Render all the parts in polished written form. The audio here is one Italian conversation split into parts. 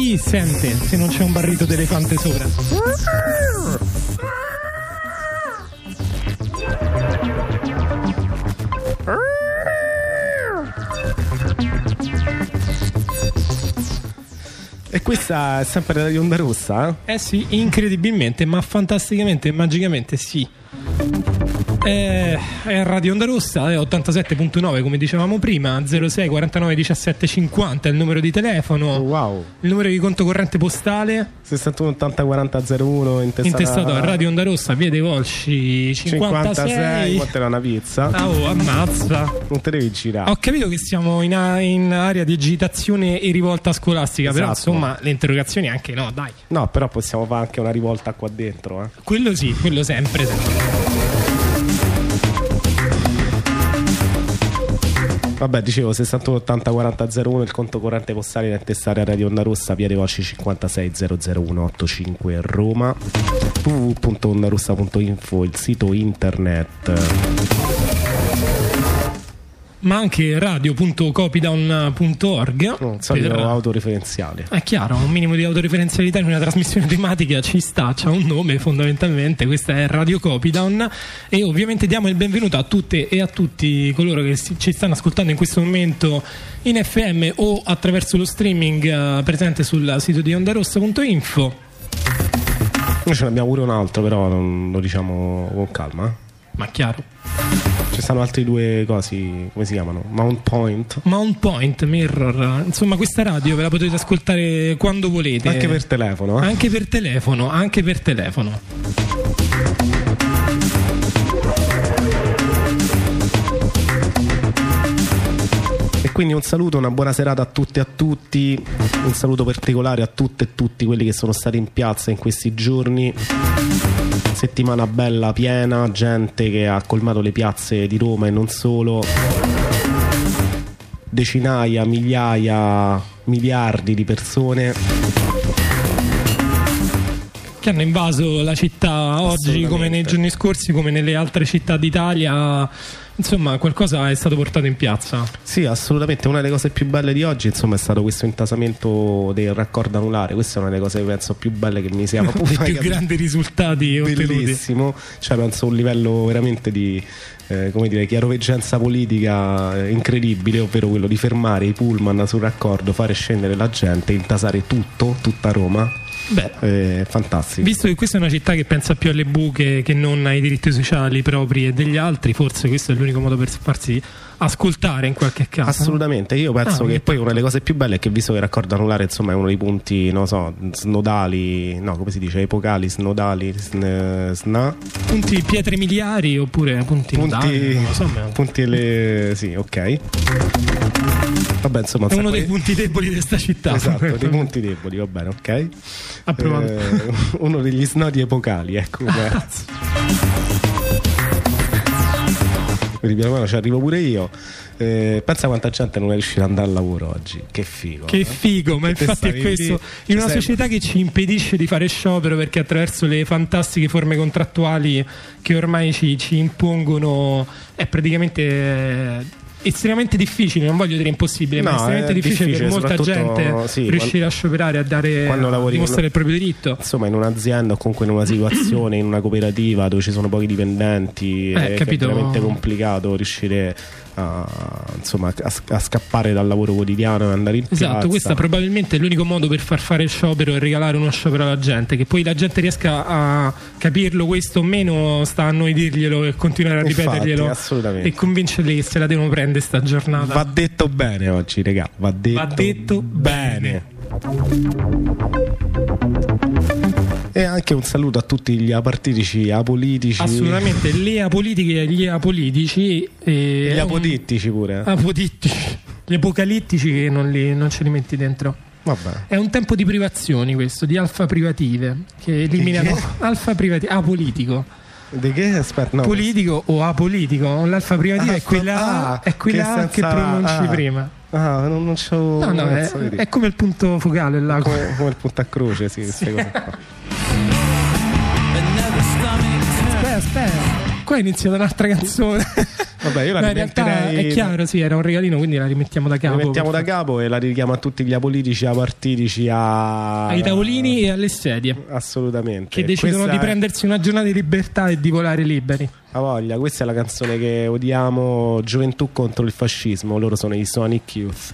chi sente se non c'è un barrito d'elefante sopra? E questa è sempre Radio Onda Rossa? Sì, incredibilmente, ma fantasticamente, magicamente sì. È Radio Onda Rossa, è 87.9 come dicevamo prima, 06 49 17 50 è il numero di telefono. Wow. Il numero di conto corrente postale 61 80 40 01 intestato a Radio Onda Rossa, via dei Volsci 56. Quanto era una pizza? Ammazza. Non te devi girare. Ho capito che siamo in area di agitazione e rivolta scolastica, esatto. Però insomma le interrogazioni anche no, dai. No, però possiamo fare anche una rivolta qua dentro, Quello sì, quello sempre. Vabbè, dicevo 61 80 40 01 il conto corrente postale da intestare a Radio Onda Rossa, via dei Volsci 56 00185 Roma, www.ondarossa.info il sito internet, ma anche radio.copidown.org. solito autoreferenziale. È chiaro, un minimo di autoreferenzialità in una trasmissione tematica ci sta, c'ha un nome fondamentalmente, questa è Radio Copidown e ovviamente diamo il benvenuto a tutte e a tutti coloro che ci stanno ascoltando in questo momento in FM o attraverso lo streaming presente sul sito di ondarossa.info. Noi ce ne abbiamo pure un altro, però non lo diciamo con calma. Ma chiaro. Ci stanno altri due cosi, come si chiamano? Mount Point, Mirror. Insomma, questa radio ve la potete ascoltare quando volete. Anche per telefono. Anche per telefono. E quindi un saluto, una buona serata a tutte e a tutti. Un saluto particolare a tutte e tutti quelli che sono stati in piazza in questi giorni. Settimana bella, piena, gente che ha colmato le piazze di Roma e non solo, decinaia, migliaia, miliardi di persone che hanno invaso la città oggi come nei giorni scorsi, come nelle altre città d'Italia. Insomma, qualcosa è stato portato in piazza. Sì, assolutamente. Una delle cose più belle di oggi, insomma, è stato questo intasamento del raccordo anulare. Questa è una delle cose, penso, più belle che mi sia mai i più grandi risultati ottenuti. Bellissimo. Cioè, penso un livello veramente di come dire, chiaroveggenza politica incredibile, ovvero quello di fermare i pullman sul raccordo, fare scendere la gente, intasare tutta Roma. Beh, fantastico. Visto che questa è una città che pensa più alle buche che non ai diritti sociali propri e degli altri, forse questo è l'unico modo per farsi ascoltare in qualche caso. Assolutamente, io penso che poi una delle cose più belle è che, visto che il raccordo anulare insomma è uno dei punti, non so, snodali, no, come si dice, epocali, snodali, punti pietre miliari oppure punti nodali, non lo so, sì, ok. Vabbè, insomma, è uno dei punti deboli di questa città. Esatto, dei punti deboli, va bene, ok. Approvato. Uno degli snodi epocali, ecco. Quindi piano piano ci arrivo pure io. Pensa quanta gente non è riuscita ad andare al lavoro oggi. Che figo. Che figo, ma infatti è questo. In una società che ci impedisce di fare sciopero perché attraverso le fantastiche forme contrattuali che ormai ci impongono è praticamente estremamente difficile, non voglio dire impossibile, ma estremamente difficile per molta gente riuscire a scioperare, a dimostrare il proprio diritto. Insomma, in un'azienda o comunque in una situazione, in una cooperativa dove ci sono pochi dipendenti, è veramente complicato riuscire a scappare dal lavoro quotidiano e andare in piazza. Esatto, questo probabilmente è l'unico modo per far fare sciopero e regalare uno sciopero alla gente. Che poi la gente riesca a capirlo questo o meno sta a noi dirglielo e continuare a ripeterglielo e convincerli che se la devono prendere sta giornata. Va detto bene oggi, regà, va detto bene. E anche un saluto a tutti gli apartitici, apolitici. Assolutamente, le apolitiche e gli apolitici. Gli apodittici pure. Apodittici. Gli apocalittici che non ce li metti dentro. Vabbè. È un tempo di privazioni questo, di alfa privative, che eliminano alfa privative, apolitico. Di che? Aspetta, no. Politico o apolitico. L'alfa privativa è quella che pronunci prima. Non c'ho. No, è come il punto focale là. Come il punto a croce, sì. Queste cose qua. Aspetta. Qua è iniziata un'altra canzone. Vabbè, io la in realtà è chiaro, sì, era un regalino, quindi la rimettiamo da capo. La rimettiamo da capo e la richiamo a tutti gli apolitici, ai partitici, ai tavolini e alle sedie. Assolutamente. Che decidono di prendersi una giornata di libertà e di volare liberi. A voglia, questa è la canzone che odiamo, Gioventù contro il fascismo. Loro sono i Sonic Youth.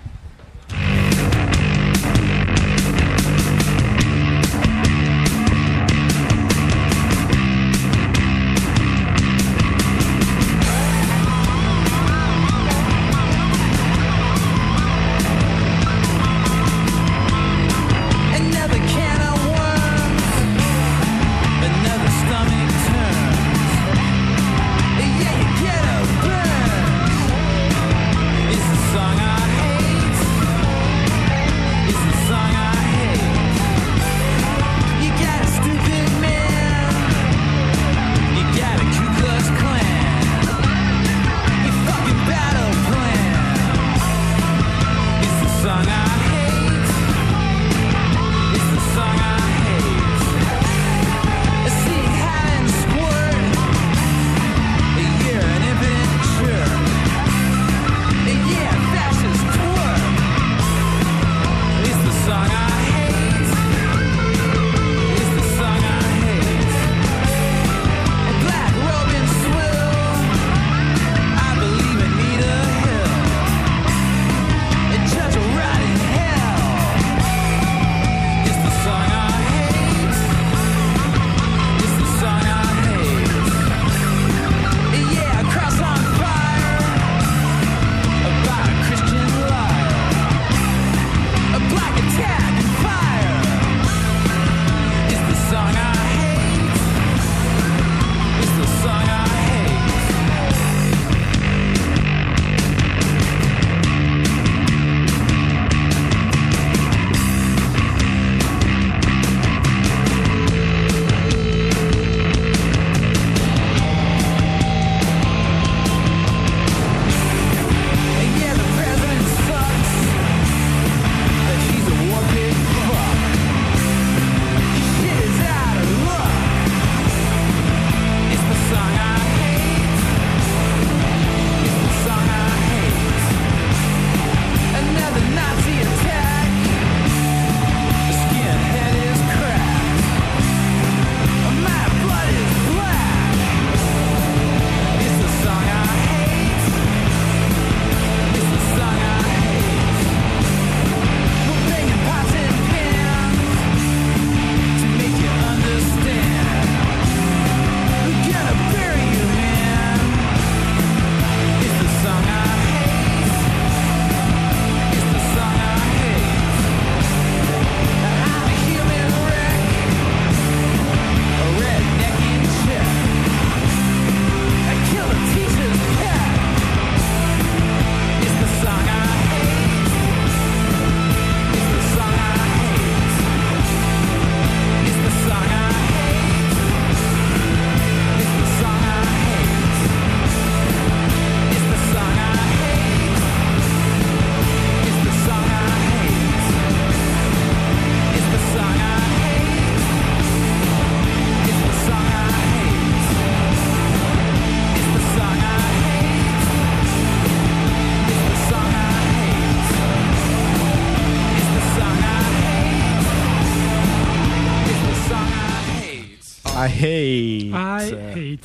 I hate.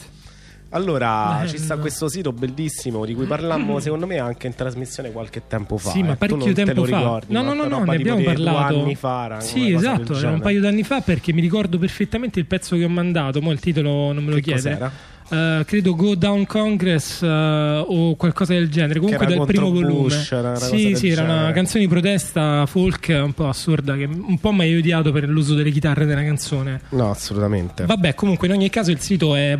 Allora, ci sta questo sito bellissimo di cui parlammo, secondo me, anche in trasmissione qualche tempo fa. Sì, ma parecchio tempo fa. Ricordi, no, ne abbiamo parlato 2 anni fa. Sì, esatto, era un paio d'anni fa, perché mi ricordo perfettamente il pezzo che ho mandato. Mo' il titolo non me lo chiede. Cos'era? Credo Go Down Congress o qualcosa del genere. Comunque dal primo volume. Sì, era una canzone di protesta folk un po' assurda, che un po' mi hai odiato per l'uso delle chitarre nella canzone. No, assolutamente. Vabbè, comunque in ogni caso il sito è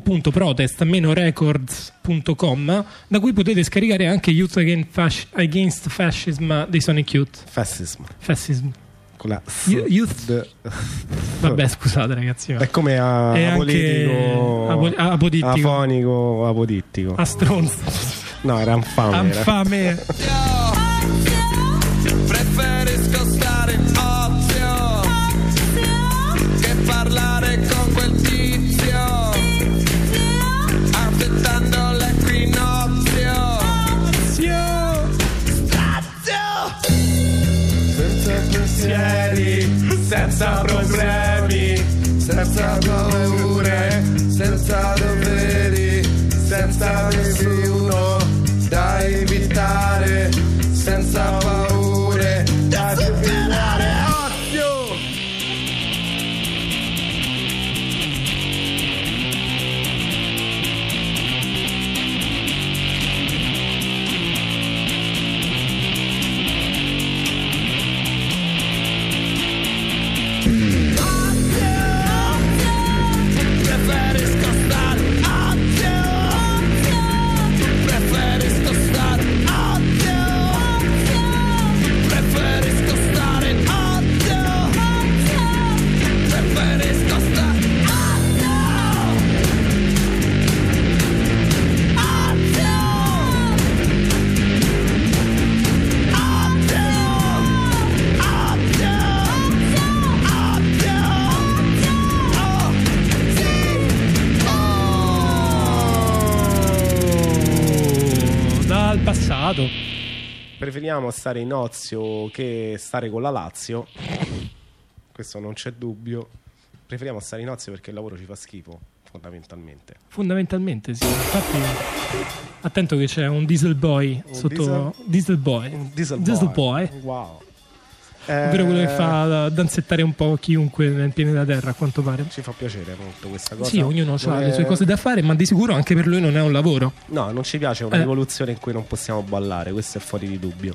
www.protest-records.com, da cui potete scaricare anche Youth Against Fascism dei Sonic Youth. Fascism. Con la Youth. Vabbè, scusate ragazzi, è come apodittico, afonico, apodittico, a stronzo. No, era infame. Preferisco stare in ozio che parlare con quel tizio, aspettando l'equinozio. senza problemi, senza paure, senza doveri, senza nessuno da evitare, senza paure da superare. Preferiamo stare in Ozio che stare con la Lazio, questo non c'è dubbio. Preferiamo stare in Ozio perché il lavoro ci fa schifo, fondamentalmente sì. Infatti attento che c'è un diesel boy sotto diesel boy. Wow. Ovvero quello che fa danzettare un po' chiunque nel piede della terra, a quanto pare. Ci fa piacere molto questa cosa. Sì, ognuno ha le sue cose da fare, ma di sicuro anche per lui non è un lavoro. No, non ci piace una rivoluzione in cui non possiamo ballare, questo è fuori di dubbio.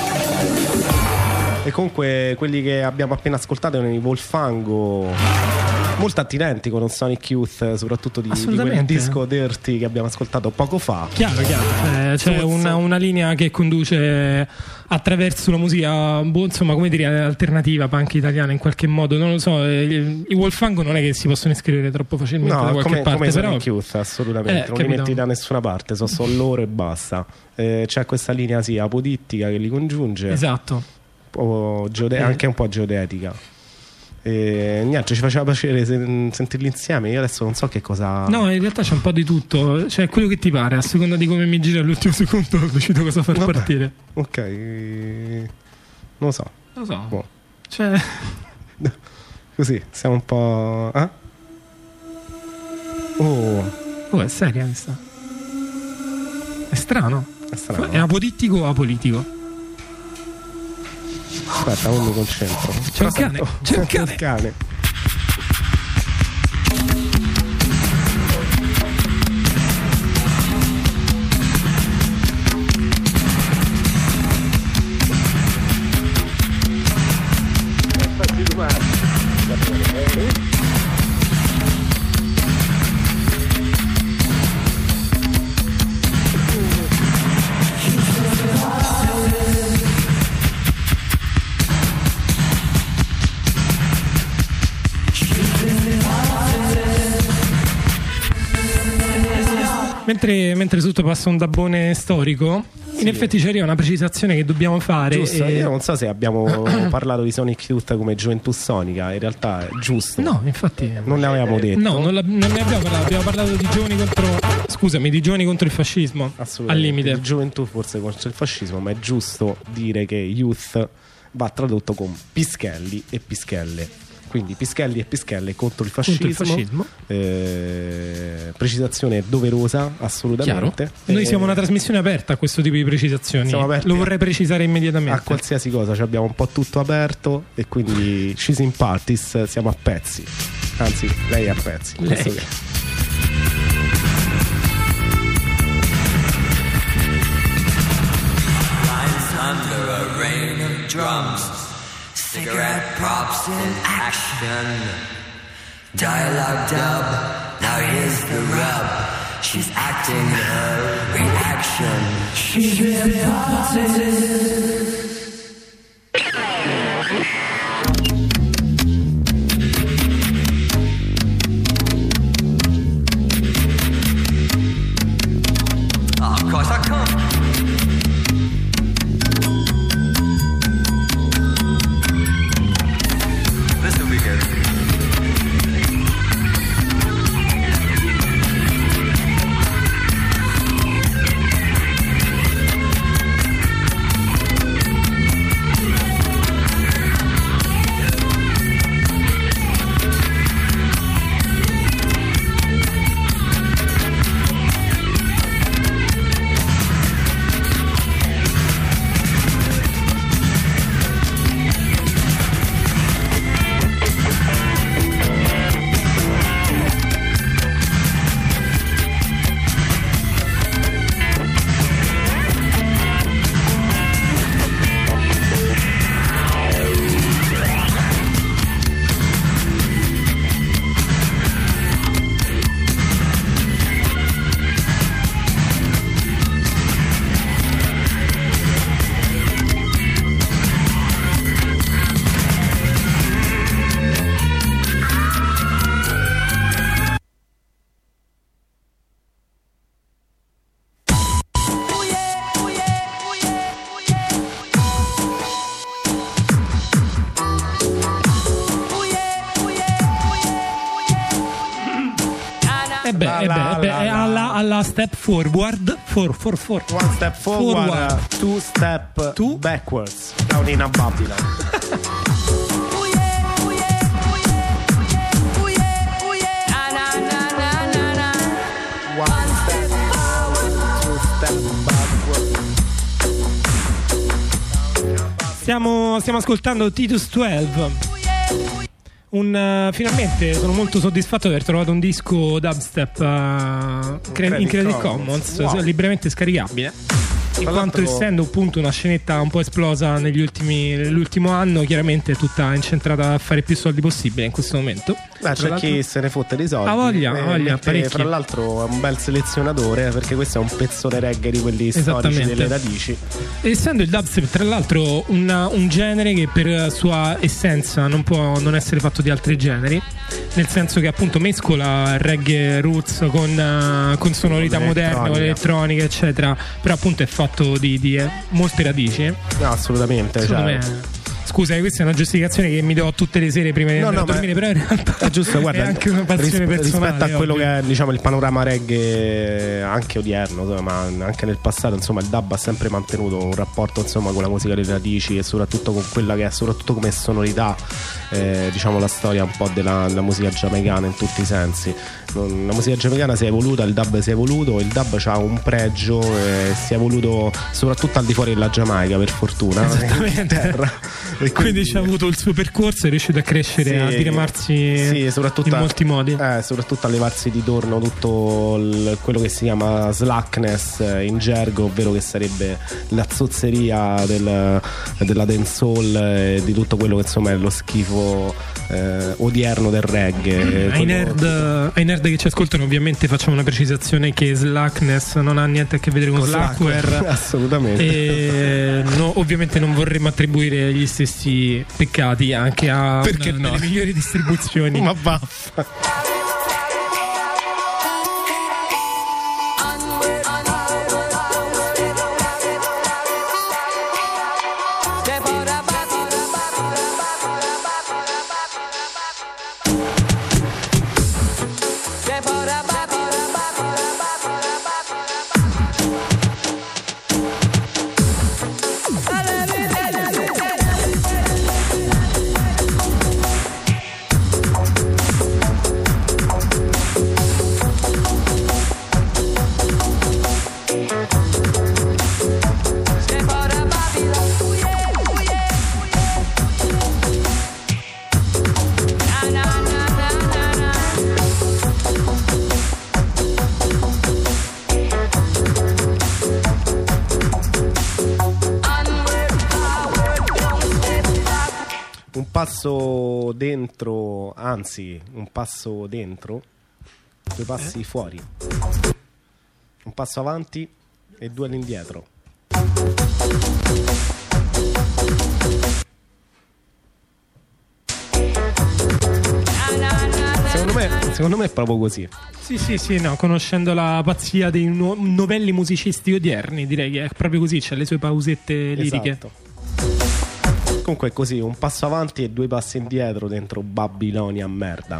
E comunque quelli che abbiamo appena ascoltato erano i Volfango, molto attinenti con un Sonic Youth, soprattutto di quel disco Dirty che abbiamo ascoltato poco fa. Chiaro. C'è una linea che conduce attraverso la musica, insomma, come dire, alternativa, punk italiana in qualche modo. Non lo so, i Wolfango non è che si possono iscrivere troppo facilmente da qualche parte, come però Sonic Youth, assolutamente non li metti da nessuna parte, sono loro e basta. C'è questa linea apodittica che li congiunge, esatto, anche un po' geodetica. Niente, ci faceva piacere sentirli insieme. Io adesso non so che cosa. No, in realtà c'è un po' di tutto. Cioè, quello che ti pare, a seconda di come mi gira all'ultimo secondo, decido cosa far partire. Ok, non lo so. Boh. Cioè, così siamo un po'. Oh, è seria questa. È strano. È apodittico o apolitico? Aspetta, non mi concentro. C'è un cane. Mentre tutto passa un dabbone storico, in effetti c'è una precisazione che dobbiamo fare. Giusto, io non so se abbiamo parlato di Sonic Youth come gioventù sonica, in realtà è giusto. No, infatti non ne avevamo detto. No, non ne abbiamo parlato, abbiamo parlato di giovani contro il fascismo. Al limite. Di gioventù forse contro il fascismo, ma è giusto dire che youth va tradotto con pischelli e pischelle. Quindi pischelli e pischelle contro il fascismo. Precisazione doverosa, assolutamente. Noi siamo una trasmissione aperta a questo tipo di precisazioni. Lo vorrei precisare immediatamente. A qualsiasi cosa, cioè abbiamo un po' tutto aperto e quindi ci simpatis, siamo a pezzi. Anzi, lei è a pezzi. Lei. Under a rain of drums, cigarette props in action, dialogue dub, now here's the rub, she's acting her reaction, she's hypnotized. Of course I can't. alla step forward. One step forward. Two step backwards. Down in a Babylon. One step forward, two step backwards. Stiamo ascoltando Titus 12. Finalmente sono molto soddisfatto di aver trovato un disco dubstep in Creative Commons, wow. Liberamente scaricabile. In quanto essendo appunto una scenetta un po' esplosa nell'ultimo anno, chiaramente è tutta incentrata a fare più soldi possibile in questo momento. C'è chi se ne fotte dei soldi. Voglia, fra l'altro è un bel selezionatore, perché questo è un pezzone reggae di quelli storici delle radici. Essendo il dubstep tra l'altro un genere che per sua essenza non può non essere fatto di altri generi, nel senso che appunto mescola reggae roots con sonorità moderne, con elettronica eccetera, però appunto è fatto di molte radici. No, assolutamente. Secondo me. Scusa, questa è una giustificazione che mi do tutte le sere prima di andare a dormire, però in realtà è giusto, guarda, è anche una passione personale. Rispetto a quello che è, diciamo, il panorama reggae anche odierno, ma anche nel passato, insomma, il dub ha sempre mantenuto un rapporto, insomma, con la musica delle radici e soprattutto con quella che è, soprattutto come sonorità, diciamo, la storia un po' della musica giamaicana in tutti i sensi. La musica giamaicana si è evoluta, il dub si è evoluto, il dub ha un pregio, si è evoluto soprattutto al di fuori della Giamaica, per fortuna. Esattamente. E quindi c'ha avuto il suo percorso, è riuscito a crescere, a diramarsi in molti modi, soprattutto a levarsi di torno tutto quello che si chiama slackness in gergo, ovvero che sarebbe la zozzeria della dancehall e di tutto quello che insomma è lo schifo odierno del reggae. Ai nerd che ci ascoltano ovviamente facciamo una precisazione che slackness non ha niente a che vedere con slackware. Assolutamente. E ovviamente non vorremmo attribuire gli stessi peccati anche a delle migliori distribuzioni. Ma vaffa. Passo dentro, anzi, un passo dentro, due passi fuori, un passo avanti e due all'indietro. Secondo me è proprio così. Sì, no, conoscendo la pazzia dei novelli musicisti odierni, direi che è proprio così, c'ha le sue pausette liriche. Esatto. Comunque è così, un passo avanti e due passi indietro dentro Babilonia merda.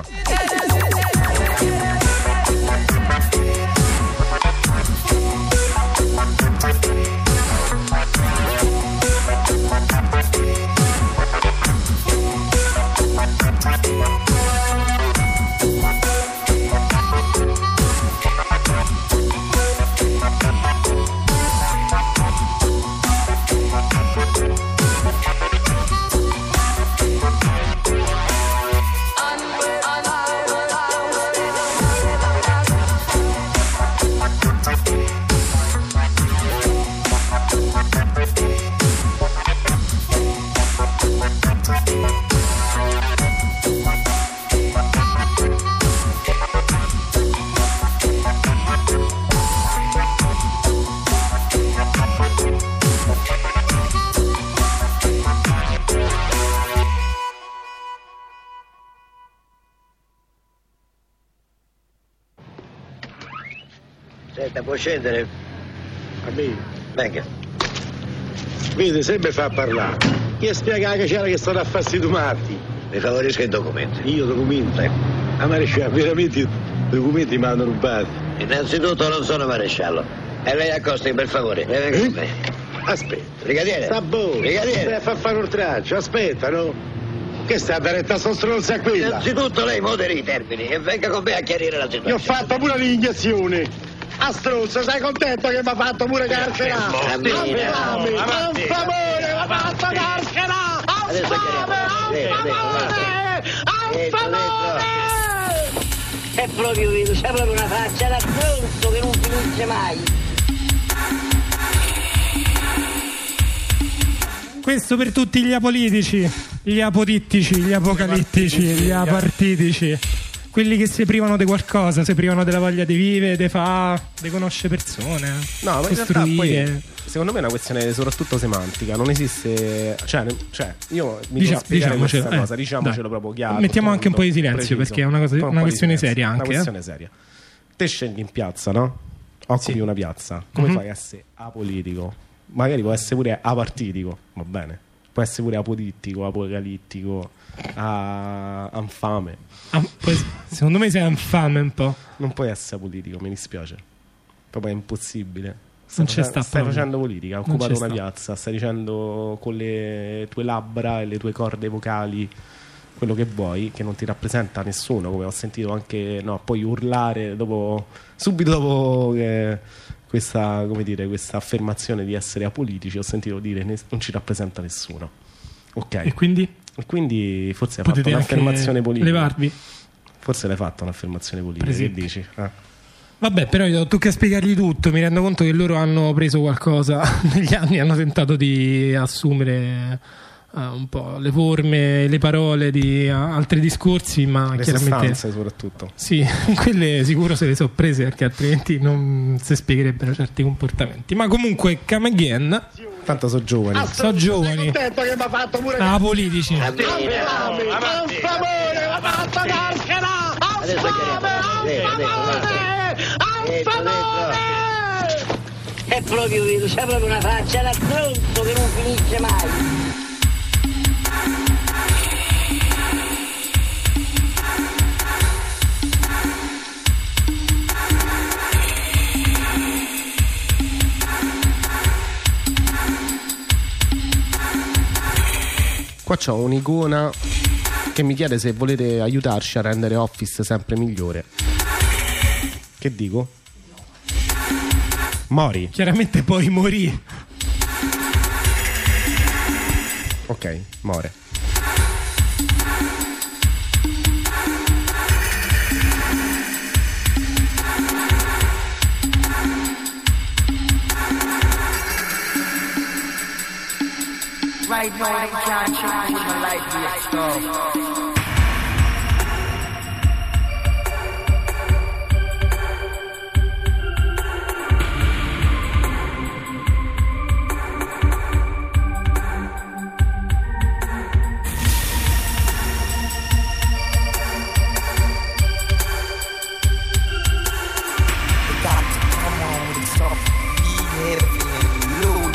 Senta, può scendere? A me? Venga. Vede, sempre fa parlare. Chi spiega che c'era che sta a farsi domati? Mi favorisca il documento. Io documento? A me riesce veramente documenti mi hanno rubato. Innanzitutto non sono maresciallo. E lei accosti, per favore. Lei venga con me. Aspetta. Brigadiere. Sta buono. Brigadiere. Deve far fare oltraggio, aspetta, no? Che sta a dare retta a sto stronzo qui? Innanzitutto lei moderi i termini e venga con me a chiarire la Gli ho situazione. fatto pure l'iniezione. A stronzo, sei contento che mi ha fatto pure carcerare? Avanti. Un favore, mi ha fatto carcerare! Adesso Un favore! È proprio vero, c'è proprio una faccia da stronzo che non finisce mai. Questo per tutti gli apolitici, gli apodittici, gli apocalittici, gli apartitici, quelli che si privano di qualcosa, si privano della voglia di vivere, di conoscere persone, No, ma in realtà costruire. poi secondo me è una questione soprattutto semantica, non esiste, cioè io mi devo spiegare Diciamocelo, questa cosa, diciamocelo dai. proprio chiaro. Mettiamo anche un po' di silenzio, preciso. perché è una cosa- Un una po' di questione silenzio, seria anche, Una questione seria. Te scendi in piazza, no? Occupi Sì. una piazza. Come fai a essere apolitico? Magari può essere pure apartitico, va bene. Può essere pure apodittico, apocalittico, infame. Poi, secondo me sei infame un po'. Non puoi essere politico, mi dispiace. Proprio è impossibile. Non ci sta Stai proprio. facendo politica, hai Non occupato ci una sta. piazza, stai dicendo con le tue labbra e le tue corde vocali quello che vuoi, che non ti rappresenta nessuno, come ho sentito anche, no, poi urlare subito dopo questa, come dire, questa affermazione di essere apolitici, ho sentito dire non ci rappresenta nessuno. Ok. E quindi E quindi forse hai fatto potete anche un'affermazione politica. levarvi. Forse l'hai fatta un'affermazione politica, Per che esempio. dici? Vabbè, però io tocca spiegargli tutto. Mi rendo conto che loro hanno preso qualcosa negli anni, hanno tentato di assumere un po' le forme, le parole di altri discorsi, ma Le chiaramente sostanze soprattutto. sì, quelle sicuro se le so prese, perché altrimenti non si spiegherebbero certi comportamenti. Ma comunque, come again, Tanto sono giovani. sono giovani, Sei contento che mi ha fatto pure apolitici. Un favore, mi ha fatto carcerare! Adesso Un favore! È proprio vero, c'è proprio una faccia da stronzo che non finisce mai. Qua c'ho un'icona che mi chiede se volete aiutarci a rendere Office sempre migliore. Che dico? Mori. Chiaramente poi morì. Ok, more. Right now, I can't change my life yet, so.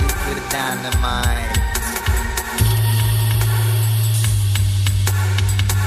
Dynamite.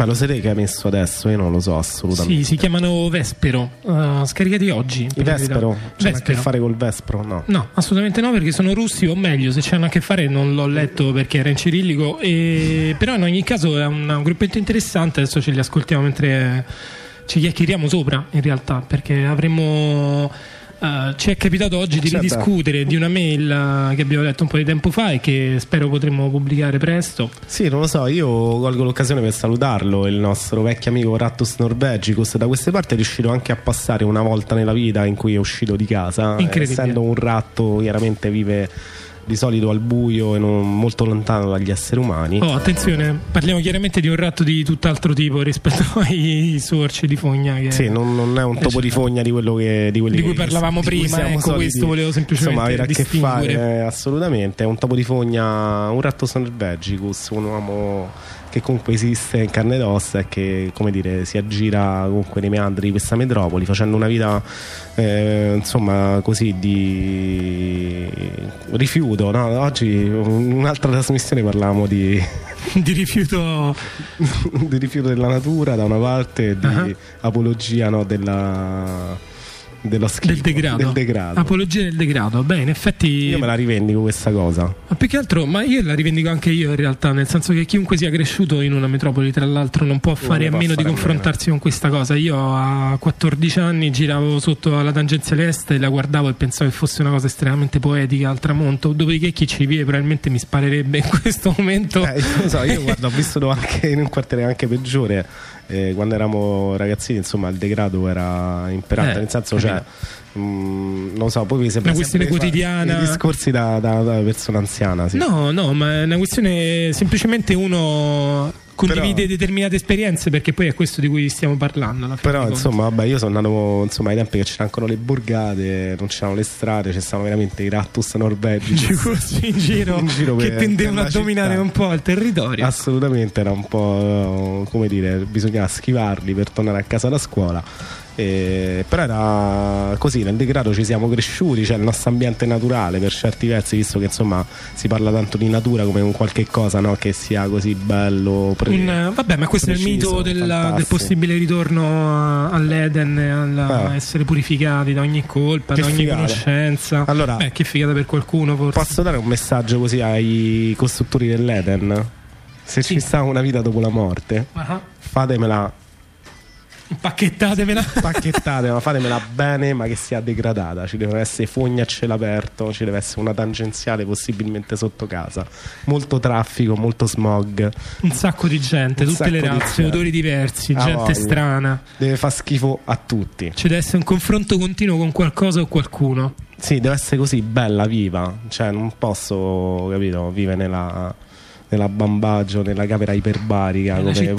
Beh, lo siete che hai messo adesso? Io non lo so assolutamente. Sì, si chiamano Vespero, scaricati oggi. I Vespero? C'hanno a che fare col Vespero? No, assolutamente no, perché sono russi, o meglio, se c'hanno a che fare non l'ho letto perché era in cirillico, però in ogni caso è un gruppetto interessante. Adesso ce li ascoltiamo mentre ci chiacchieriamo sopra, in realtà, perché avremmo... ci è capitato oggi di ridiscutere di una mail che abbiamo letto un po' di tempo fa e che spero potremo pubblicare presto. Sì, non lo so, io colgo l'occasione per salutarlo, il nostro vecchio amico Rattus Norvegicus. Da queste parti è riuscito anche a passare una volta nella vita in cui è uscito di casa, essendo un ratto chiaramente vive di solito al buio e molto lontano dagli esseri umani. Attenzione, parliamo chiaramente di un ratto di tutt'altro tipo rispetto ai sorci di fogna che... Sì, non è un topo di fogna di cui parlavamo prima, ecco, questo volevo semplicemente avere a che distinguere. fare, assolutamente. È un topo di fogna, un Rattus Norvegicus, un uomo che comunque esiste in carne ed ossa e che, come dire, si aggira comunque nei meandri di questa metropoli facendo una vita insomma così di rifiuto, no? Oggi un'altra trasmissione parlavamo di rifiuto di rifiuto della natura da una parte e di apologia, no, dello schifo, del degrado. Apologia del degrado. Beh, in effetti io me la rivendico questa cosa. Ma più che altro, ma io la rivendico anche io in realtà, nel senso che chiunque sia cresciuto in una metropoli, tra l'altro, non può fare a meno di confrontarsi con questa cosa. Io a 14 anni giravo sotto alla tangenziale est e la guardavo e pensavo che fosse una cosa estremamente poetica al tramonto, dopodiché chi ci vive probabilmente mi sparerebbe in questo momento. Lo so, io guarda, ho vissuto anche in un quartiere anche peggiore. Quando eravamo ragazzini, insomma, il degrado era imperante, nel senso, cioè, non lo so, poi mi sembra una questione quotidiana, i discorsi da persona anziana. Sì. No, ma è una questione, semplicemente uno condivide determinate esperienze, perché poi è questo di cui stiamo parlando. Però insomma, vabbè, io sono andato, insomma, ai tempi che c'erano ancora le borgate, non c'erano le strade, c'erano veramente i Rattus norvegici in giro che tendevano a dominare un po' il territorio. Assolutamente, era un po', come dire, bisognava schivarli per tornare a casa da scuola. Però era così, nel degrado ci siamo cresciuti, cioè il nostro ambiente naturale per certi versi, visto che insomma si parla tanto di natura come un qualche cosa, no, che sia così bello, vabbè, ma questo preciso, è il mito del possibile ritorno all'Eden, a essere purificati da ogni colpa, da ogni conoscenza. Allora, che figata per qualcuno, forse. Posso dare un messaggio così ai costruttori dell'Eden? Se ci sta una vita dopo la morte, fatemela, pacchettatevela, fatemela bene, ma che sia degradata. Ci devono essere fogne a cielo aperto, ci deve essere una tangenziale possibilmente sotto casa, molto traffico, molto smog, un sacco di gente, tutte le razze, odori diversi, gente strana. Deve far schifo a tutti. Ci deve essere un confronto continuo con qualcosa o qualcuno. Sì, deve essere così bella, viva. Cioè non posso, capito, vivere nella Bambaggio, nella camera iperbarica,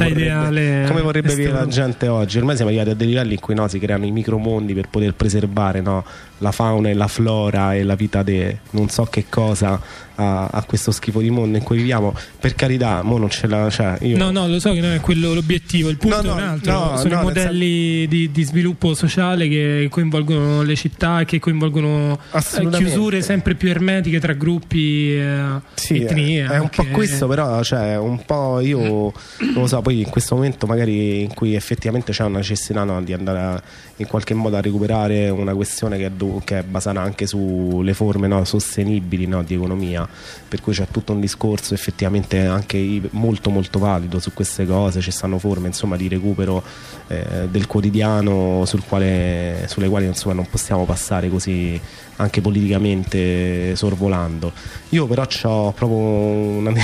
come vorrebbe vivere la gente oggi. Ormai siamo arrivati a dei livelli in cui si creano i micromondi per poter preservare, no, la fauna e la flora e la vita di non so che cosa a questo schifo di mondo in cui viviamo. Per carità, mo non ce la, cioè io... no, lo so che non è quello l'obiettivo, il punto è un altro, sono i modelli di sviluppo sociale che coinvolgono le città, che coinvolgono chiusure sempre più ermetiche tra gruppi, etnie. È un po' questo, però, cioè, un po' io non lo so, poi in questo momento magari in cui effettivamente c'è una necessità, no, di andare in qualche modo a recuperare una questione che è basata anche sulle forme, no, sostenibili, no, di economia, per cui c'è tutto un discorso effettivamente anche molto molto valido su queste cose. Ci stanno forme, insomma, di recupero del quotidiano sulle quali insomma non possiamo passare così anche politicamente sorvolando. Io però ho proprio una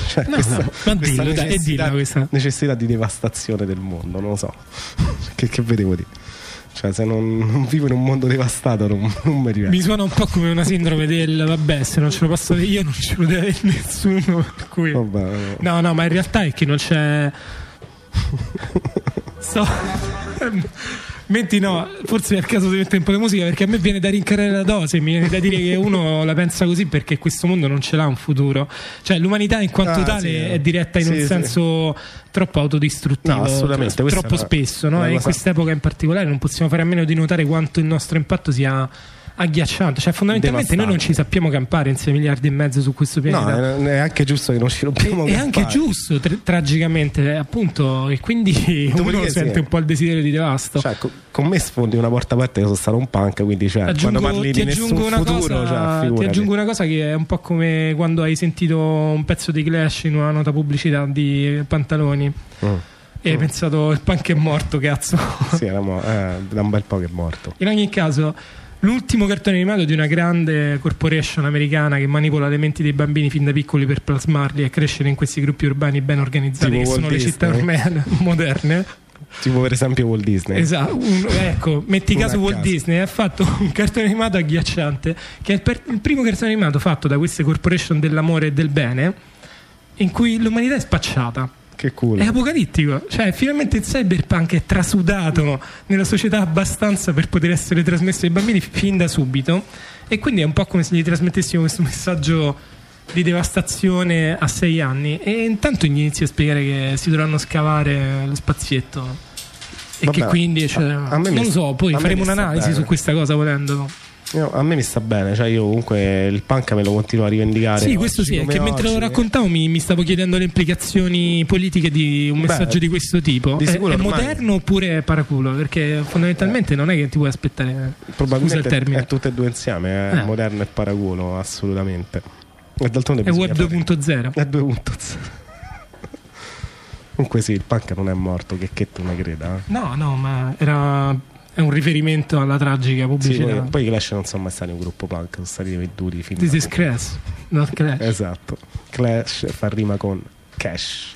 necessità di devastazione del mondo, non lo so che vedevo di. Cioè, se non vivo in un mondo devastato non mi riesco. Mi suona un po' come una sindrome del vabbè, se non ce lo posso avere io non ce lo deve avere nessuno, per cui... Vabbè. No, ma in realtà è che non c'è Menti no, forse è il caso di mettere un po' di musica, perché a me viene da rincarare la dose, mi viene da dire che uno la pensa così perché questo mondo non ce l'ha un futuro. Cioè l'umanità in quanto tale è diretta in un senso troppo autodistruttivo, no, assolutamente, troppo spesso, no? E in quest'epoca in particolare non possiamo fare a meno di notare quanto il nostro impatto sia agghiacciante, cioè fondamentalmente noi non ci sappiamo campare in 6 miliardi e mezzo su questo pianeta. No, è anche giusto che non ci dobbiamo campare. È anche giusto, tragicamente, appunto, e quindi uno sente un po' il desiderio di devasto. Cioè, con me sfondi una porta aperta, io sono stato un punk, quindi quando parli di nessun futuro, ti aggiungo una cosa che è un po' come quando hai sentito un pezzo di Clash in una nota pubblicità di pantaloni e hai pensato il punk è morto, cazzo. Sì, da un bel po' che è morto. In ogni caso, l'ultimo cartone animato di una grande corporation americana che manipola le menti dei bambini fin da piccoli per plasmarli e crescere in questi gruppi urbani ben organizzati, tipo che sono le città ormai moderne, tipo per esempio Walt Disney. Esatto, ecco, metti caso Walt Disney ha fatto un cartone animato agghiacciante, che è il primo cartone animato fatto da queste corporation dell'amore e del bene, in cui l'umanità è spacciata. Che culo. È apocalittico, cioè finalmente il cyberpunk è trasudato nella società abbastanza per poter essere trasmesso ai bambini fin da subito, e quindi è un po' come se gli trasmettessimo questo messaggio di devastazione a 6 anni, e intanto gli inizi a spiegare che si dovranno scavare lo spazietto e che quindi non lo so, poi faremo un'analisi su questa cosa volendo. A me mi sta bene, cioè io comunque il punk me lo continuo a rivendicare. Sì, questo sì, è che mentre lo raccontavo mi stavo chiedendo le implicazioni politiche di un messaggio di questo tipo. È moderno oppure è paraculo? Perché fondamentalmente non è che ti puoi aspettare. Probabilmente scusa il termine. È tutte e due insieme, è moderno e paraculo, assolutamente. E d'altronde è web 2.0. È 2.0. Comunque sì, il punk non è morto, che tu ne creda. No, ma è un riferimento alla tragica pubblicità. Sì, poi i Clash non sono mai stati un gruppo punk, sono stati venduti fino This is Clash, not Clash. Esatto. Clash fa rima con cash.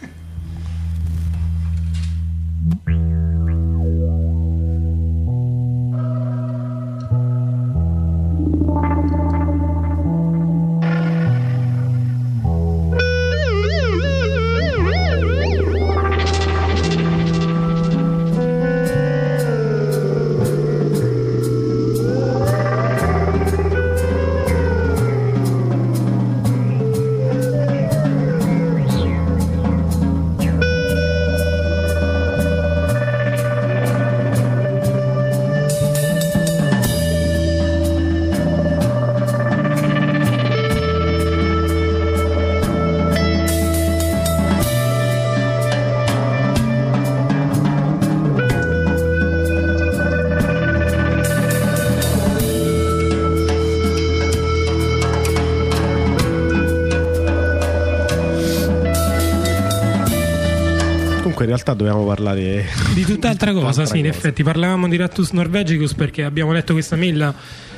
In realtà dobbiamo parlare di tutt'altra cosa. Sì, in effetti parlavamo di Rattus Norvegicus perché abbiamo letto questa mail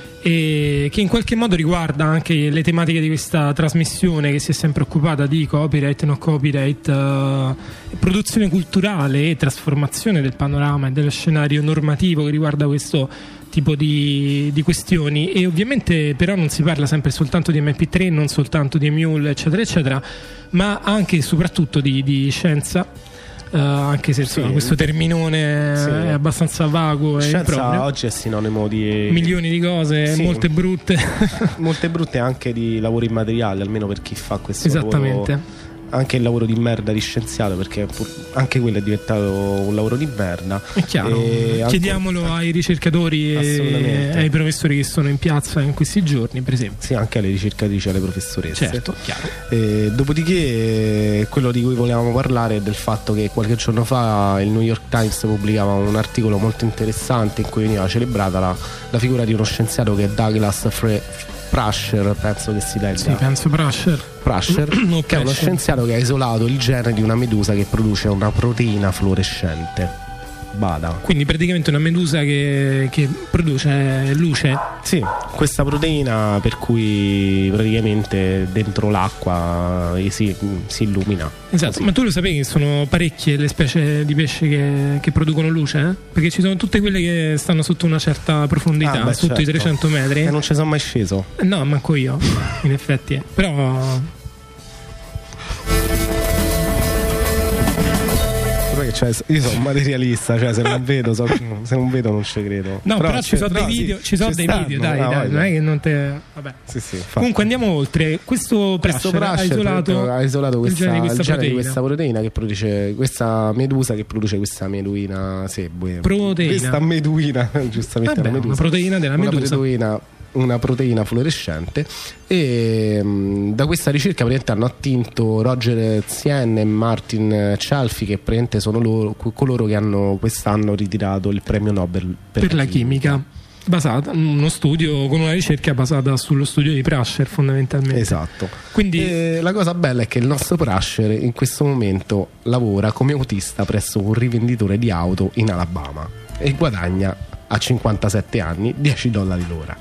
che in qualche modo riguarda anche le tematiche di questa trasmissione, che si è sempre occupata di copyright, no copyright, produzione culturale e trasformazione del panorama e dello scenario normativo che riguarda questo tipo di questioni. E ovviamente però non si parla sempre soltanto di MP3, non soltanto di Emule eccetera eccetera, ma anche e soprattutto di scienza. Anche se questo terminone è abbastanza vago e improprio. Oggi è sinonimo di milioni di cose, molte brutte molte brutte, anche di lavori immateriali, almeno per chi fa questo esattamente lavoro. Anche il lavoro di merda di scienziato, perché anche quello è diventato un lavoro di merda. È chiaro, chiediamolo ai ricercatori e ai professori che sono in piazza in questi giorni, per esempio. Sì, anche alle ricercatrici e alle professoresse. Certo, chiaro. Dopodiché quello di cui volevamo parlare è del fatto che qualche giorno fa il New York Times pubblicava un articolo molto interessante in cui veniva celebrata la figura di uno scienziato che è Douglas Prusher, penso che si legga. Sì, penso Prusher, che è uno scienziato che ha isolato il gene di una medusa che produce una proteina fluorescente. Bada. Quindi praticamente una medusa che produce luce. Sì, questa proteina per cui praticamente dentro l'acqua si illumina. Esatto, così. Ma tu lo sapevi che sono parecchie le specie di pesce che producono luce? Perché ci sono tutte quelle che stanno sotto una certa profondità, sotto i 300 metri. E non ci sono mai sceso. No, manco io, in effetti. Però cioè, io sono un materialista, cioè se non vedo non ci credo. No, però ci sono dei video, dai, non è che non te. Vabbè. Sì, comunque andiamo oltre. Questo Prasher ha isolato il genere di questa proteina che produce questa medusa, che produce questa meduina, questa meduina, giustamente. Vabbè, una proteina della medusa. Una proteina fluorescente, e da questa ricerca praticamente hanno attinto Roger Tsien e Martin Chalfie, che praticamente sono coloro che hanno quest'anno ritirato il premio Nobel per la chimica, basata uno studio con una ricerca basata sullo studio di Prasher, fondamentalmente. Esatto. Quindi la cosa bella è che il nostro Prasher in questo momento lavora come autista presso un rivenditore di auto in Alabama e guadagna a 57 anni $10 l'ora.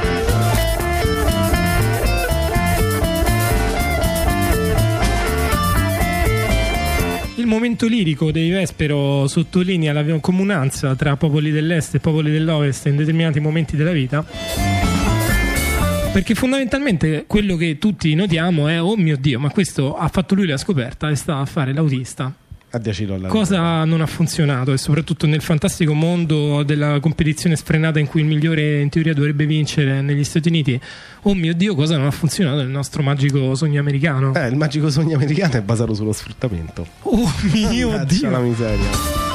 il momento lirico dei Vespero sottolinea la comunanza tra popoli dell'est e popoli dell'ovest in determinati momenti della vita, perché fondamentalmente quello che tutti notiamo è: oh mio Dio, ma questo ha fatto lui la scoperta e sta a fare l'autista. A $10. Cosa non ha funzionato? E soprattutto nel fantastico mondo della competizione sfrenata in cui il migliore in teoria dovrebbe vincere negli Stati Uniti, oh mio Dio, cosa non ha funzionato nel nostro magico sogno americano? Il magico sogno americano è basato sullo sfruttamento. Oh mio Dio, la miseria.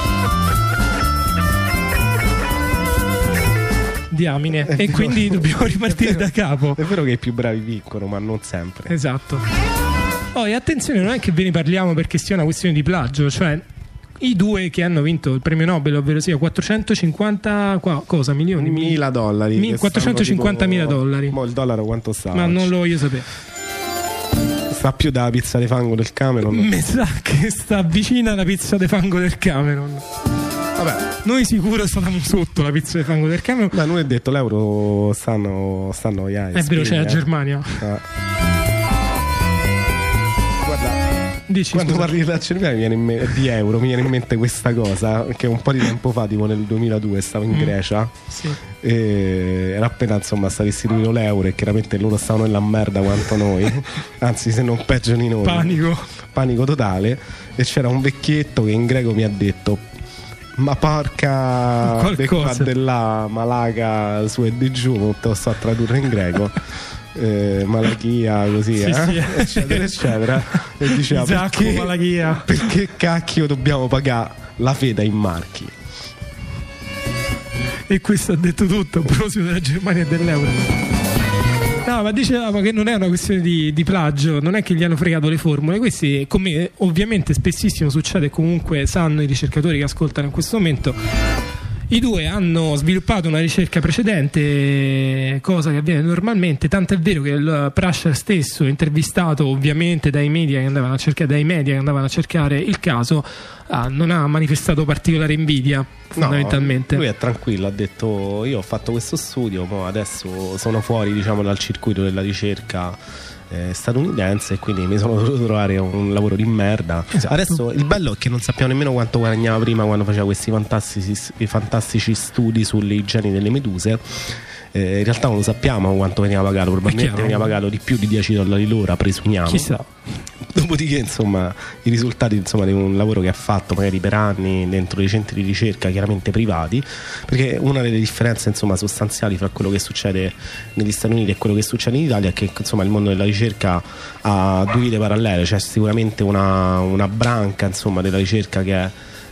Diamine. E quindi dobbiamo ripartire da capo. È vero che i più bravi vincono, ma non sempre. Esatto. Oh, e attenzione, non è che ve ne parliamo perché sia una questione di plagio, cioè i due che hanno vinto il premio Nobel, ovvero sia 450 cosa, milioni? $1.000. $450.000. Ma il dollaro quanto sta? Ma non lo voglio sapere. Sta più dalla pizza di fango del Cameron. Mi sa che sta vicina alla pizza di fango del Cameron. Vabbè, noi sicuro stavamo sotto la pizza di fango del Cameron. Ma noi ho detto l'euro stanno è vero, c'è la Germania. Dici, quando parli della Germania di euro mi viene in mente questa cosa, che un po' di tempo fa, tipo nel 2002, stavo in Grecia, sì. E era appena stato istituito l'euro e chiaramente loro stavano nella merda quanto noi, anzi se non peggio di noi, panico totale, e c'era un vecchietto che in greco mi ha detto: ma porca de qua de là, malaga su e di giù, non te lo so a tradurre in greco. Malachia, così, sì. eccetera eccetera, e diceva: perché cacchio dobbiamo pagare la fede in marchi? E questo ha detto tutto a proposito della Germania e dell'euro. No, ma dicevamo che non è una questione di plagio, non è che gli hanno fregato le formule. Questi, come ovviamente spessissimo succede, comunque sanno i ricercatori che ascoltano in questo momento, i due hanno sviluppato una ricerca precedente, cosa che avviene normalmente, tanto è vero che il Prasher stesso, intervistato ovviamente dai media che andavano a cercare il caso, non ha manifestato particolare invidia, fondamentalmente. No, lui è tranquillo, ha detto: io ho fatto questo studio, ma adesso sono fuori, diciamo, dal circuito della ricerca statunitense, e quindi mi sono dovuto trovare un lavoro di merda. Esatto. Adesso il bello è che non sappiamo nemmeno quanto guadagnava prima, quando faceva questi fantastici studi sulle igieni delle meduse. In realtà non lo sappiamo quanto veniva pagato, probabilmente veniva pagato di più di $10 l'ora, presumiamo. Chissà. Dopodiché, insomma, i risultati, insomma, di un lavoro che ha fatto magari per anni dentro dei centri di ricerca chiaramente privati, perché una delle differenze, insomma, sostanziali fra quello che succede negli Stati Uniti e quello che succede in Italia è che, insomma, il mondo della ricerca ha due vite parallele. C'è sicuramente una branca, insomma, della ricerca che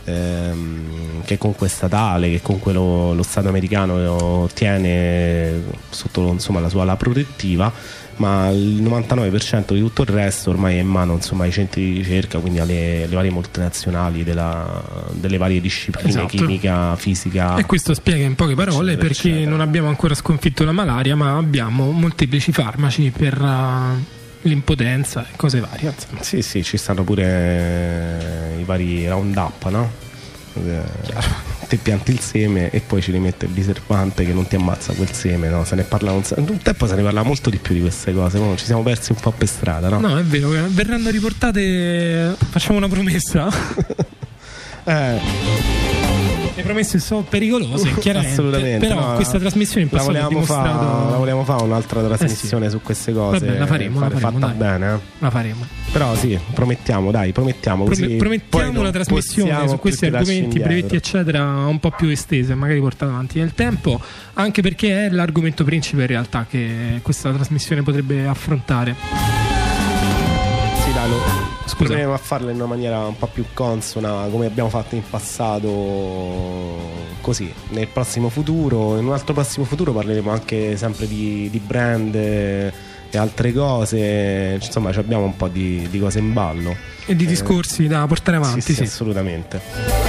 è comunque statale, che comunque lo Stato americano tiene sotto, insomma, la sua ala protettiva, ma il 99% di tutto il resto ormai è in mano, insomma, ai centri di ricerca, quindi alle varie multinazionali delle varie discipline, esatto. Chimica, fisica. E questo spiega in poche parole perché non abbiamo ancora sconfitto la malaria, ma abbiamo molteplici farmaci per l'impotenza e cose varie. Sì, ci stanno pure i vari Roundup, no? Chiaro. Te pianti il seme e poi ci rimette il diserbante che non ti ammazza quel seme, no? Se ne parla un tempo, se ne parla molto di più di queste cose, no? Ci siamo persi un po' per strada, no? No, è vero, verranno riportate, facciamo una promessa. Le promesse sono pericolose, chiaramente. Assolutamente. Però no, questa trasmissione in passato ha dimostrato... La vogliamo fare un'altra trasmissione sì. Su queste cose. Vabbè, la faremo, fatta dai. bene. La faremo. Però sì, promettiamo. Così promettiamo una trasmissione su questi argomenti, brevetti eccetera, un po' più estesa, magari portata avanti nel tempo, anche perché è l'argomento principe in realtà che questa trasmissione potrebbe affrontare. Sì, dai, proveremo a farla in una maniera un po' più consona, come abbiamo fatto in passato, così nel prossimo futuro. In un altro prossimo futuro parleremo anche sempre di brand e altre cose. Insomma, abbiamo un po' di cose in ballo e di discorsi da portare avanti. Sì, assolutamente.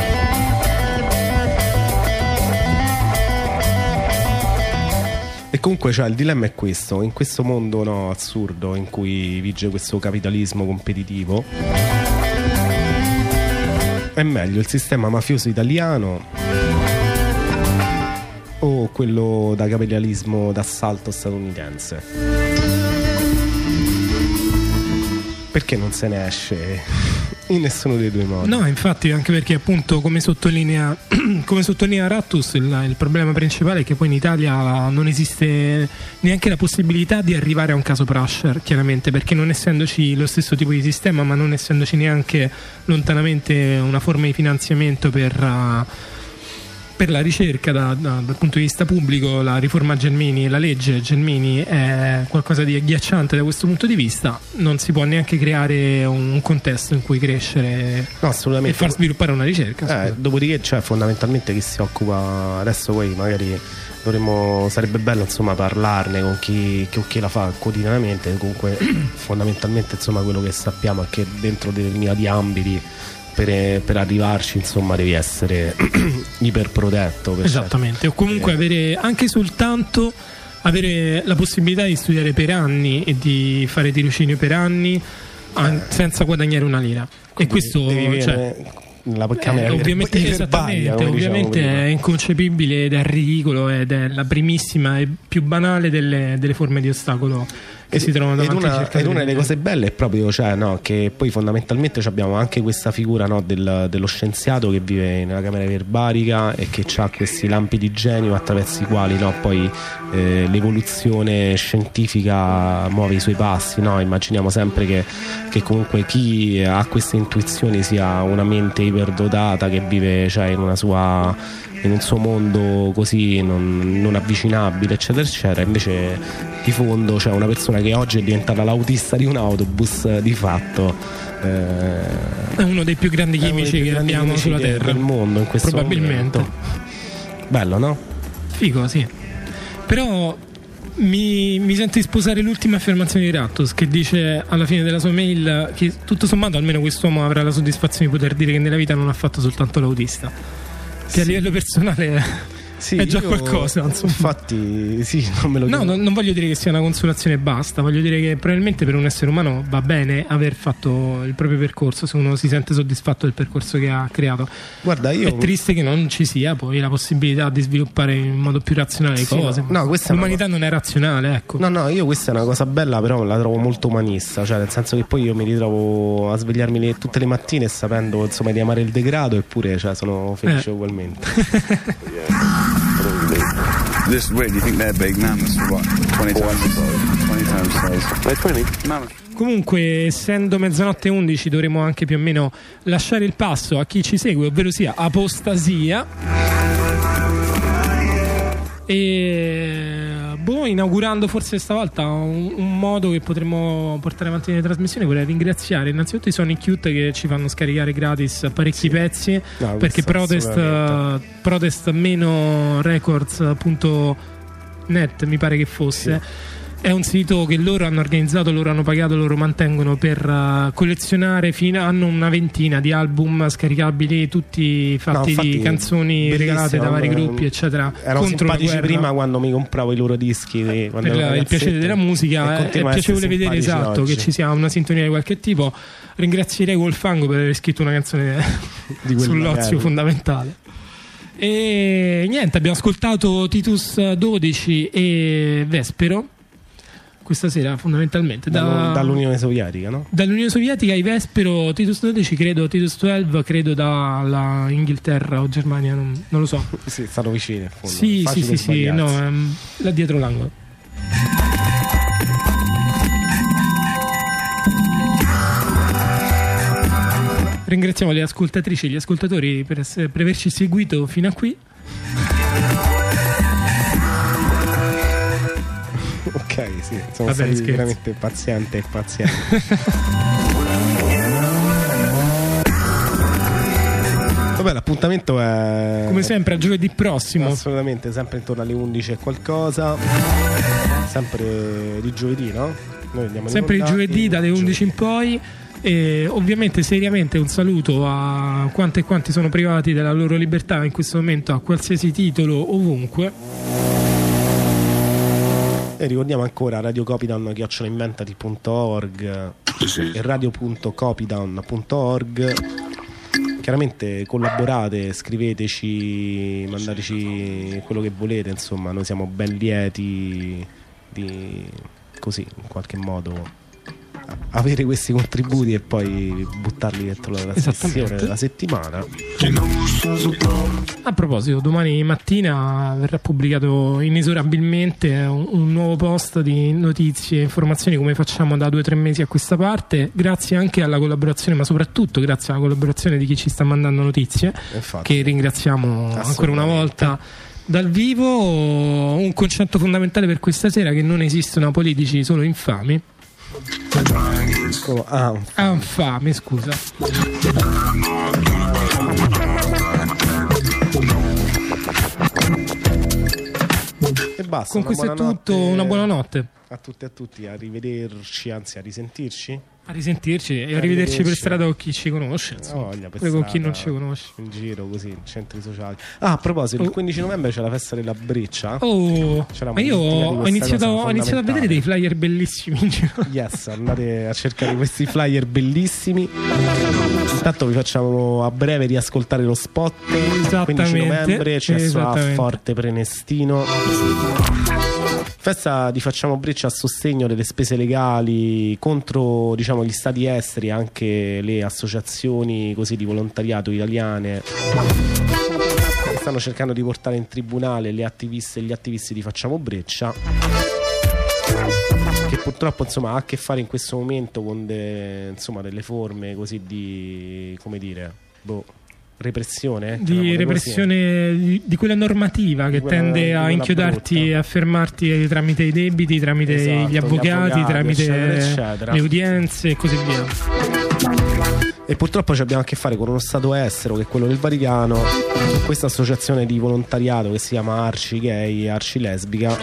E comunque il dilemma è questo: in questo mondo assurdo in cui vige questo capitalismo competitivo, è meglio il sistema mafioso italiano o quello da capitalismo d'assalto statunitense? Perché non se ne esce in nessuno dei due modi? No, infatti, anche perché appunto come sottolinea Rattus, il problema principale è che poi in Italia non esiste neanche la possibilità di arrivare a un caso Prusher, chiaramente, perché non essendoci lo stesso tipo di sistema, ma non essendoci neanche lontanamente una forma di finanziamento per la ricerca dal punto di vista pubblico. La riforma Gelmini, la legge Gelmini è qualcosa di agghiacciante da questo punto di vista. Non si può neanche creare un contesto in cui crescere e far sviluppare una ricerca. Dopodiché fondamentalmente chi si occupa adesso, poi magari sarebbe bello parlarne con chi la fa quotidianamente. Comunque fondamentalmente quello che sappiamo è che dentro determinati ambiti per arrivarci devi essere iperprotetto. Esattamente, o comunque avere anche soltanto la possibilità di studiare per anni e di fare tirocinio per anni senza guadagnare una lira. Quindi e questo ovviamente è inconcepibile ed è ridicolo, ed è la primissima e più banale delle forme di ostacolo che si trovano davanti. Ed una delle cose belle è proprio che poi fondamentalmente abbiamo anche questa figura dello scienziato che vive nella camera iperbarica e che ha questi lampi di genio attraverso i quali poi l'evoluzione scientifica muove i suoi passi. Immaginiamo sempre che comunque chi ha queste intuizioni sia una mente iperdotata che vive in un suo mondo così non avvicinabile, eccetera eccetera. Invece di fondo c'è una persona che oggi è diventata l'autista di un autobus, di fatto è uno dei più grandi chimici che abbiamo sulla Terra, del mondo in questo probabilmente momento. Bello, no? Figo, sì. Però mi sento di sposare l'ultima affermazione di Rattus, che dice alla fine della sua mail che tutto sommato almeno quest'uomo avrà la soddisfazione di poter dire che nella vita non ha fatto soltanto l'autista, che a livello personale è già qualcosa, insomma. Infatti non me lo dico. Non voglio dire che sia una consolazione e basta, voglio dire che probabilmente per un essere umano va bene aver fatto il proprio percorso se uno si sente soddisfatto del percorso che ha creato. Guarda, è triste che non ci sia poi la possibilità di sviluppare in modo più razionale le cose. L'umanità non è razionale, ecco. Io questa è una cosa bella, però la trovo molto umanista, nel senso che poi io mi ritrovo a svegliarmi tutte le mattine sapendo di amare il degrado, eppure sono felice ugualmente. This way, do you think they're big mammoths? What? 20 times size. 20 mammoths. Comunque, essendo 00:11, dovremo anche più o meno lasciare il passo a chi ci segue, ovvero sia Apostasia. E inaugurando forse stavolta un modo che potremmo portare avanti nelle trasmissioni, vorrei ringraziare innanzitutto i Sonic Youth che ci fanno scaricare gratis parecchi pezzi, perché protest-records.net mi pare che fosse. È un sito che loro hanno organizzato, loro hanno pagato, loro mantengono per collezionare hanno una ventina di album scaricabili, tutti fatti di canzoni regalate da vari gruppi, eccetera. Erano simpatici prima quando mi compravo i loro dischi per il piacere della musica. È piacevole vedere che ci sia una sintonia di qualche tipo. Ringrazierei Wolfango per aver scritto una canzone sull'ozio fondamentale. E niente, abbiamo ascoltato Titus 12 e Vespero questa sera fondamentalmente dall'Unione Sovietica, no? Dall'Unione Sovietica ai Vespero, Titus 12 credo, Titus 12 credo dalla Inghilterra o Germania, non lo so. Sì, stanno vicini in fondo. Sì, no, là dietro l'angolo. Ringraziamo le ascoltatrici e gli ascoltatori per averci seguito fino a qui. Ok, sì, sono stati veramente paziente. Vabbè, l'appuntamento è come sempre a giovedì prossimo. Assolutamente, sempre intorno alle 11 e qualcosa. Sempre di giovedì, no? Noi andiamo sempre di giovedì dalle 11 in poi. E ovviamente seriamente un saluto a quante e quanti sono privati della loro libertà in questo momento a qualsiasi titolo, ovunque. E ricordiamo ancora radiocopidown@inventati.org e radio.copidown.org. Chiaramente collaborate, scriveteci, mandateci quello che volete, insomma noi siamo ben lieti di così in qualche modo avere questi contributi e poi buttarli dentro la sessione della settimana. A proposito, domani mattina verrà pubblicato inesorabilmente un nuovo post di notizie e informazioni, come facciamo da 2 o 3 mesi a questa parte, grazie anche alla collaborazione, ma soprattutto grazie alla collaborazione di chi ci sta mandando notizie. Infatti, che ringraziamo ancora una volta dal vivo. Un concetto fondamentale per questa sera: che non esistono politici, solo infami. Infame, scusa. E basta. Con questo è tutto, una buona notte a tutti e a tutti, arrivederci, anzi a risentirci. A risentirci e arrivederci per strada con chi ci conosce, poi con chi non ci conosce. In giro così, in centri sociali. A proposito, il 15 novembre c'è la festa della Breccia. Ma io ho iniziato a vedere dei flyer bellissimi in giro. Yes, andate a cercare questi flyer bellissimi. Intanto vi facciamo a breve riascoltare lo spot. 15 novembre c'è a Forte Prenestino. Festa di Facciamo Breccia a sostegno delle spese legali contro, diciamo, gli stati esteri, anche le associazioni così di volontariato italiane che stanno cercando di portare in tribunale le attiviste e gli attivisti di Facciamo Breccia, che purtroppo insomma ha a che fare in questo momento con delle forme così di, come dire, repressione di quella normativa che tende a inchiodarti e a fermarti tramite i debiti, tramite gli avvocati, tramite eccetera. Le udienze e così via. E purtroppo ci abbiamo a che fare con uno stato estero, che è quello del Vaticano, questa associazione di volontariato che si chiama Arci Gay e Arci Lesbica.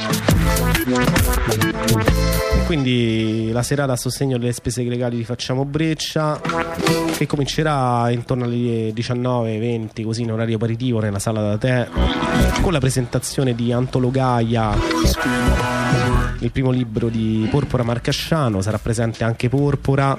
Quindi la serata a sostegno delle spese legali di Facciamo Breccia, che comincerà intorno alle 19:20, così in orario aperitivo nella sala da tè, con la presentazione di Antologaia, il primo libro di Porpora Marcasciano. Sarà presente anche Porpora.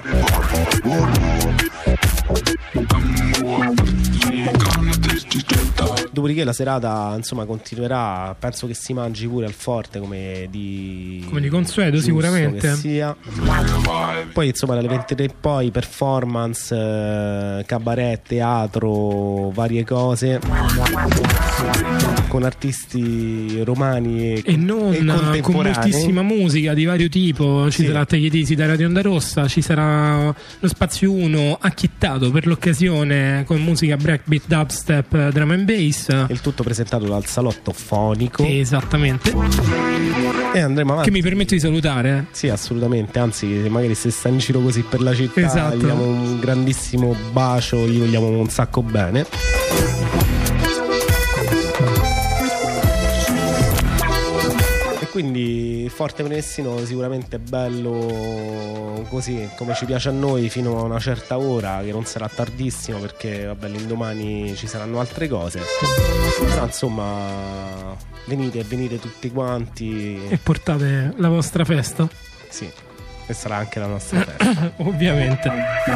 Dopodiché la serata insomma continuerà, penso che si mangi pure al forte come di consueto, sicuramente sia. Poi insomma dalle 23 poi performance, cabaret, teatro, varie cose con artisti romani e non, contemporanei, con moltissima musica di vario tipo. Ci sarà Tagliatisi da Radio Onda Rossa, ci sarà lo Spazio 1 acchittato per l'occasione con musica breakbeat, dubstep, drum and bass. Il tutto presentato dal Salotto Fonico. Esattamente. E andremo avanti. Che mi permetto di salutare. Sì, assolutamente. Anzi, magari se sta in giro così per la città, gli diamo un grandissimo bacio, gli vogliamo un sacco bene. Quindi Forte Prenestino sicuramente bello così come ci piace a noi fino a una certa ora, che non sarà tardissimo perché vabbè l'indomani ci saranno altre cose. Però insomma venite tutti quanti e portate la vostra festa. Sì, e sarà anche la nostra festa. Ovviamente.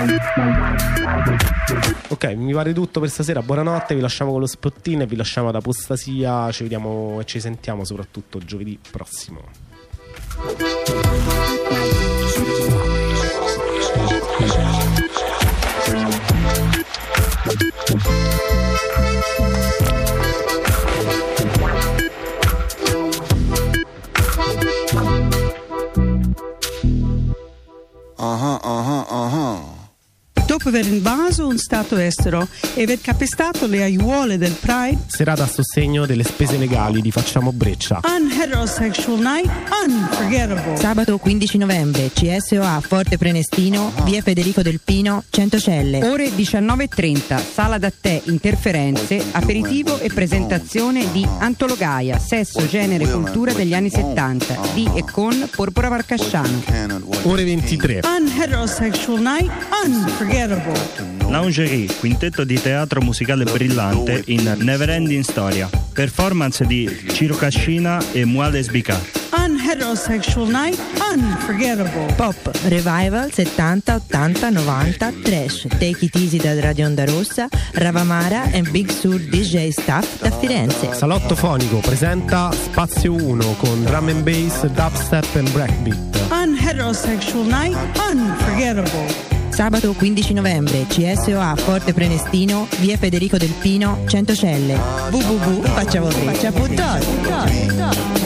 Ok, mi pare tutto per stasera. Buonanotte, vi lasciamo con lo spottino e vi lasciamo ad Apostasia. Ci vediamo e ci sentiamo soprattutto giovedì prossimo. aver invaso un stato estero e aver capestato le aiuole del Pride. Serata a sostegno delle spese legali di Facciamo Breccia. Unheterosexual night unforgettable. Sabato 15 novembre, CSOA Forte Prenestino, via Federico Del Pino, Centocelle. Ore 19:30, sala da tè, interferenze, aperitivo e presentazione di Antologaia, sesso, genere e cultura degli anni 70, di e con Porpora Marcasciano. Ore 23. Unheterosexual night unforgettable. Lingerie, quintetto di teatro musicale brillante in Neverending Storia. Performance di Ciro Cascina e Muale Sbicar. Unheterosexual night unforgettable. Pop, revival 70, 80, 90, trash, Take It Easy da Radio Onda Rossa, Ravamara e Big Sur DJ Staff da Firenze. Salotto Fonico presenta Spazio 1 con drum and bass, dubstep e breakbeat. Unheterosexual night unforgettable. Sabato 15 novembre, CSOA Forte Prenestino, via Federico Del Pino, Centocelle. www.facciamo.it.